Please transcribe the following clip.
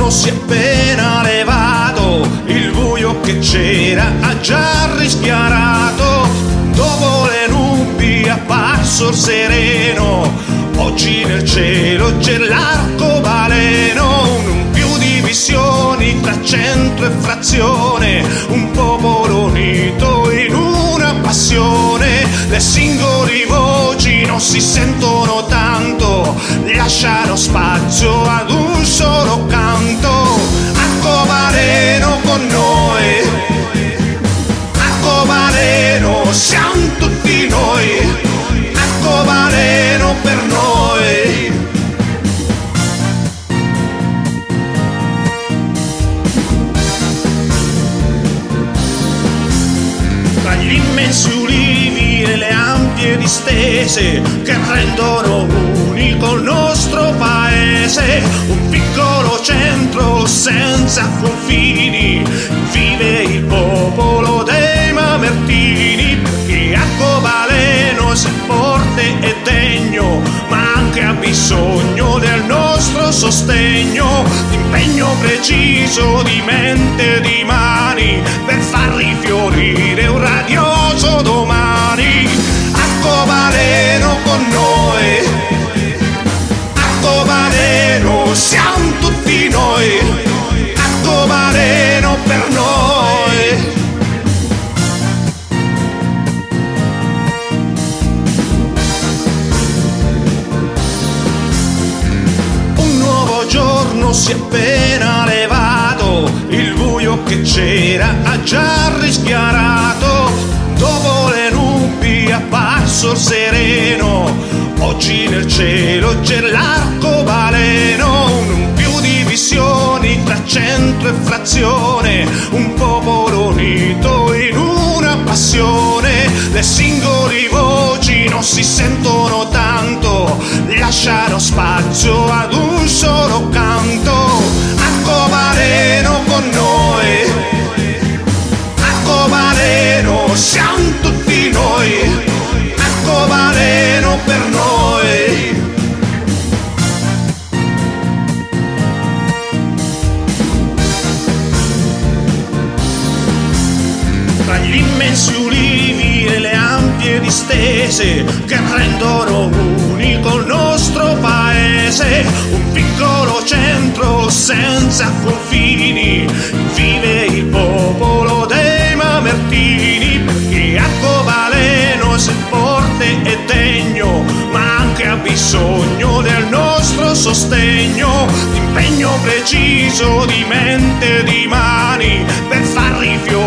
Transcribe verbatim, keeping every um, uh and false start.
giorno si è appena levato, il buio che c'era ha già rischiarato. Dopo le nubi è apparso il sereno, oggi nel cielo c'è l'arcobaleno. Non più divisioni tra centro e frazione, un popolo unito in una passione. Le singole voci non si sentono tanto, lasciano spazio ad un solo canto. Arcobaleno con noi, arcobaleno siamo tutti noi, arcobaleno per noi. Tra gli immensi ulivi e le ampie distese che rendono unico il nostro paese, un piccolo centro senza confini, vive il popolo dei mamertini. Perché arcobaleno sia forte e degno, ma anche ha bisogno del nostro sostegno, d'impegno preciso di mente e di mani, per far rifiorire un radioso domani. Arcobaleno con noi, arcobaleno siamo tutti noi, arcobaleno per noi. Un nuovo giorno si è appena levato, il buio che c'era ha già rischiarato. Dopo le nubi è apparso il sereno, oggi nel cielo c'è l'arcobaleno. Non più divisioni tra centro e frazione, un popolo unito in una passione. Le singole voci non si sentono tanto, lasciano spazio ad un solo canto. Arcobaleno con noi, arcobaleno siamo tutti noi, arcobaleno per noi. Tra gli immensi ulivi e le ampie distese che rendono unico il nostro paese, un piccolo centro senza confini, vive il popolo dei mamertini. Perché arcobaleno sia forte e degno, ma anche ha bisogno del nostro sostegno, d'impegno preciso di mente e di mani, per far rifiorire